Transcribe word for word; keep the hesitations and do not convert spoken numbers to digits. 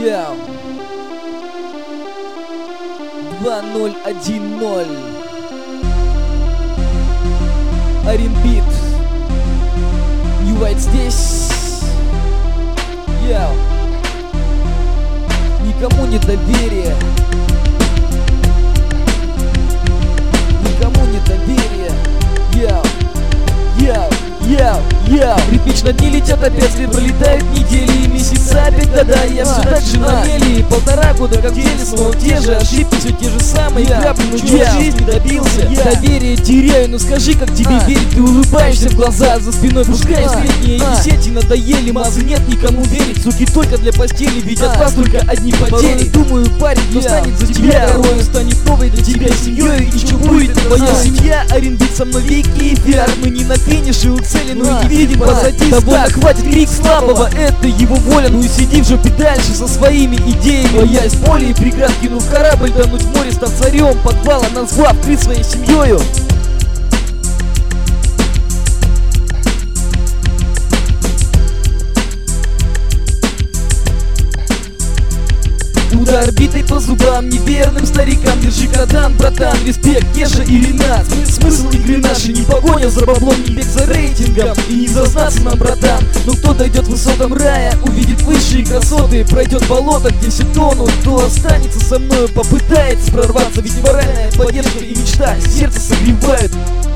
Яу. Два ноль один ноль. Аренбит. New White здесь. Яу. Никому не доверие. Никому не доверие. Яу. Яу. Яу, яу. Ритмично дни летят опять, след пролетают недели и месяца, опять года. Я все так же на мели, полтора года как в деле, снова те же ошибки, все те же самые грабли, но чего в жизни добился. Доверие теряю, но скажи, как тебе верить, ты улыбаешься в глаза, за спиной пускай средние и сети надоели, мазы нет никому верить, суки только для постели, ведь от вас только одни потери. Думаю, парень, кто станет за тебя героем, станет новой для тебя семьей, и что будет твоя семья? Аренбит со мной веки эфир, мы не на финише у цели, но не видим позади. Довольно хватит крик слабого, это его воля. Ну и сиди в жопе дальше со своими идеями. Боясь боли и преград, кинув корабль, тонуть в море, став царем подвала, назвав крит своей семьёю. Удар битой по зубам неверным старикам. Держи кадан, братан, респект, Кеша и Ренат. Смысл игры нашей не погоня за баблом, не бег за рейтингом и не зазнаться нам, братан. Но кто дойдет высотам рая, увидит высшие красоты, пройдет болото, где все тонут, кто останется со мною, попытается прорваться. Ведь моральная поддержка и мечта сердце согревают.